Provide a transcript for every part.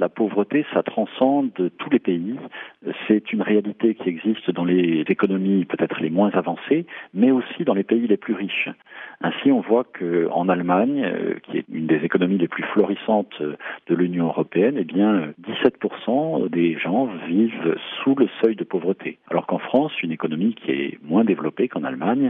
la pauvreté, ça transcende tous les pays. C'est une réalité qui existe dans les économies peut-être les moins avancées, mais aussi dans les pays les plus riches. Ainsi, on voit qu'en Allemagne, qui est une des économies les plus florissantes de l'Union européenne, 17% des gens vivent sous le seuil de pauvreté. Alors qu'en France, une économie qui est moins développée qu'en Allemagne,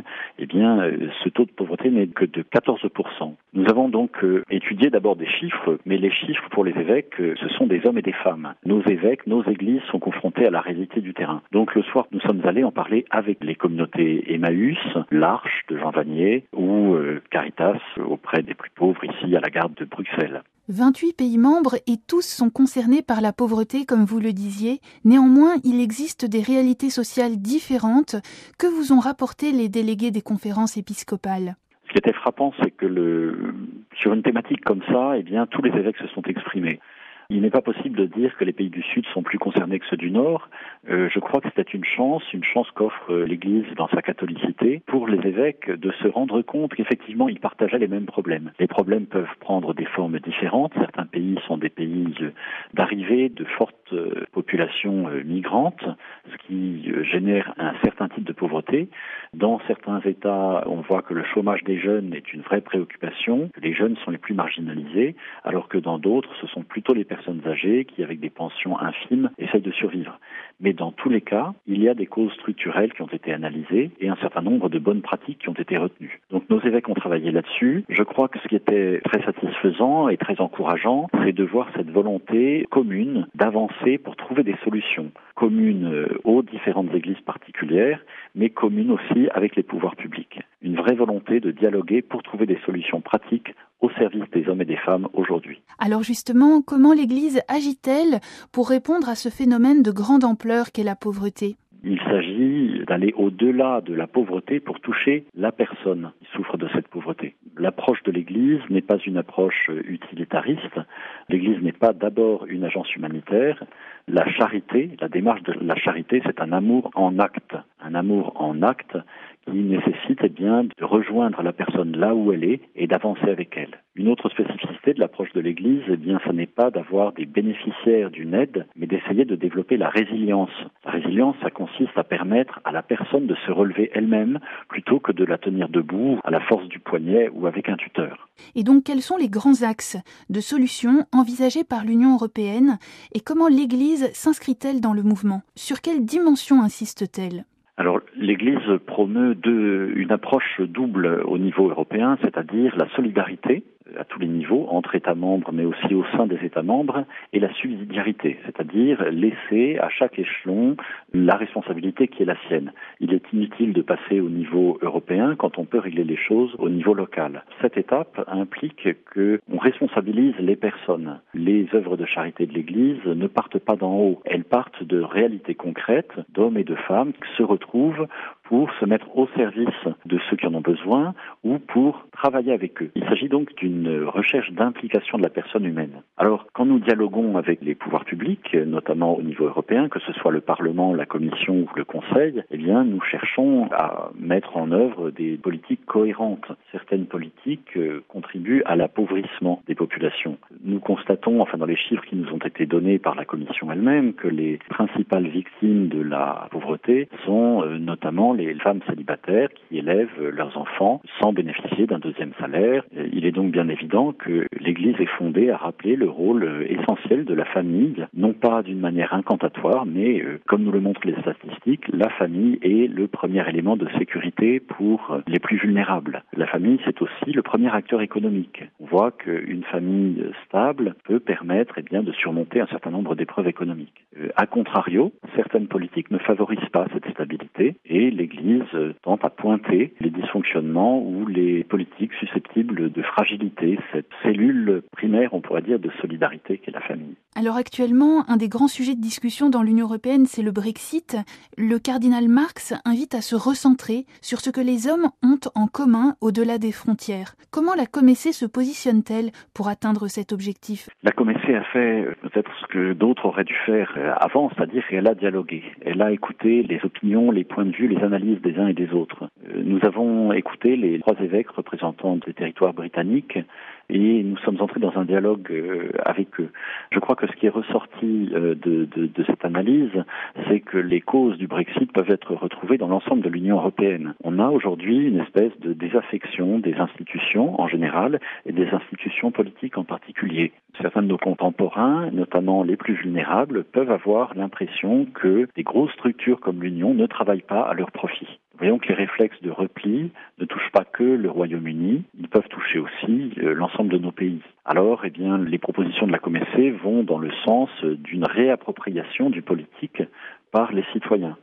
ce taux de pauvreté n'est que de 14%. Nous avons donc étudié d'abord des chiffres, mais les chiffres pour les évêques, ce sont des hommes et des femmes. Nos évêques, nos églises sont confrontés à la réalité du terrain. Donc le soir, nous sommes allés en parler avec les communautés Emmaüs, l'Arche de Jean Vanier ou Caritas auprès des plus pauvres ici à la gare de Bruxelles. 28 pays membres et tous sont concernés par la pauvreté, comme vous le disiez. Néanmoins, il existe des réalités sociales différentes que vous ont rapporté les délégués des conférences épiscopales. Ce qui était frappant, c'est que sur une thématique comme ça, tous les évêques se sont exprimés. Il n'est pas possible de dire que les pays du Sud sont plus concernés que ceux du Nord. Je crois que c'était une chance qu'offre l'Église dans sa catholicité pour les évêques de se rendre compte qu'effectivement ils partageaient les mêmes problèmes. Les problèmes peuvent prendre des formes différentes. Certains pays sont des pays d'arrivée de fortes populations migrantes, ce qui génère un certain type de pauvreté. Dans certains États, on voit que le chômage des jeunes est une vraie préoccupation, que les jeunes sont les plus marginalisés, alors que dans d'autres, ce sont plutôt les personnes âgées qui, avec des pensions infimes, essayent de survivre. Mais dans tous les cas, il y a des causes structurelles qui ont été analysées et un certain nombre de bonnes pratiques qui ont été retenues. Donc nos évêques ont travaillé là-dessus. Je crois que ce qui était très satisfaisant et très encourageant, c'est de voir cette volonté commune d'avancer pour trouver des solutions communes aux différentes églises particulières, mais communes aussi avec les pouvoirs publics. Une vraie volonté de dialoguer pour trouver des solutions pratiques au service des hommes et des femmes aujourd'hui. Alors justement, comment l'Église agit-elle pour répondre à ce phénomène de grande ampleur qu'est la pauvreté ? Il s'agit d'aller au-delà de la pauvreté pour toucher la personne qui souffre de cette pauvreté. L'approche de l'Église n'est pas une approche utilitariste. L'Église n'est pas d'abord une agence humanitaire. La charité, la démarche de la charité, c'est un amour en acte. Un amour en acte qui nécessite de rejoindre la personne là où elle est et d'avancer avec elle. Une autre spécificité de l'approche de l'Église, ce n'est pas d'avoir des bénéficiaires d'une aide, mais d'essayer de développer la résilience. La résilience, ça consiste à permettre à la personne de se relever elle-même plutôt que de la tenir debout à la force du poignet ou avec un tuteur. Et donc, quels sont les grands axes de solutions envisagés par l'Union européenne et comment l'Église s'inscrit-elle dans le mouvement ? Sur quelle dimension insiste-t-elle ? Alors, l'Église promeut une approche double au niveau européen, c'est-à-dire la solidarité à tous les niveaux, entre États membres, mais aussi au sein des États membres, et la subsidiarité, c'est-à-dire laisser à chaque échelon la responsabilité qui est la sienne. Il est inutile de passer au niveau européen quand on peut régler les choses au niveau local. Cette étape implique qu'on responsabilise les personnes. Les œuvres de charité de l'Église ne partent pas d'en haut, elles partent de réalités concrètes, d'hommes et de femmes qui se retrouvent pour se mettre au service de ceux qui en ont besoin ou pour travailler avec eux. Il s'agit donc d'une recherche d'implication de la personne humaine. Alors, quand nous dialoguons avec les pouvoirs publics, notamment au niveau européen, que ce soit le Parlement, la Commission ou le Conseil, nous cherchons à mettre en œuvre des politiques cohérentes. Certaines politiques contribuent à l'appauvrissement des populations. Nous constatons, dans les chiffres qui nous ont été donnés par la Commission elle-même, que les principales victimes de la pauvreté sont notamment les femmes célibataires qui élèvent leurs enfants sans bénéficier d'un deuxième salaire. Il est donc bien évident que l'Église est fondée à rappeler le rôle essentiel de la famille, non pas d'une manière incantatoire, mais comme nous le montrent les statistiques, la famille est le premier élément de sécurité pour les plus vulnérables. La famille, c'est aussi le premier acteur économique. On voit qu'une famille stable peut permettre de surmonter un certain nombre d'épreuves économiques. A contrario, certaines politiques ne favorisent pas cette stabilité et l'Église tente à pointer les dysfonctionnements ou les politiques susceptibles de fragilité, cette cellule primaire, on pourrait dire, de solidarité qu'est la famille. Alors actuellement, un des grands sujets de discussion dans l'Union européenne, c'est le Brexit. Le cardinal Marx invite à se recentrer sur ce que les hommes ont en commun au-delà des frontières. Comment la Comessée se positionne-t-elle pour atteindre cet objectif ? La Comessée a fait peut-être ce que d'autres auraient dû faire avant, c'est-à-dire qu'elle a dialogué. Elle a écouté les opinions, les points de vue, les analyses des uns et des autres. Nous avons écouté les 3 évêques représentants des territoires britanniques et nous sommes entrés dans un dialogue avec eux. Je crois que ce qui est ressorti de cette analyse, c'est que les causes du Brexit peuvent être retrouvées dans l'ensemble de l'Union européenne. On a aujourd'hui une espèce de désaffection des institutions en général et des institutions politiques en particulier. Certains de nos contemporains, notamment les plus vulnérables, peuvent avoir l'impression que des grosses structures comme l'Union ne travaillent pas à leur profit. Voyons que les réflexes de repli ne touchent pas que le Royaume-Uni, ils peuvent toucher aussi l'ensemble de nos pays. Alors, les propositions de la Commission vont dans le sens d'une réappropriation du politique par les citoyens.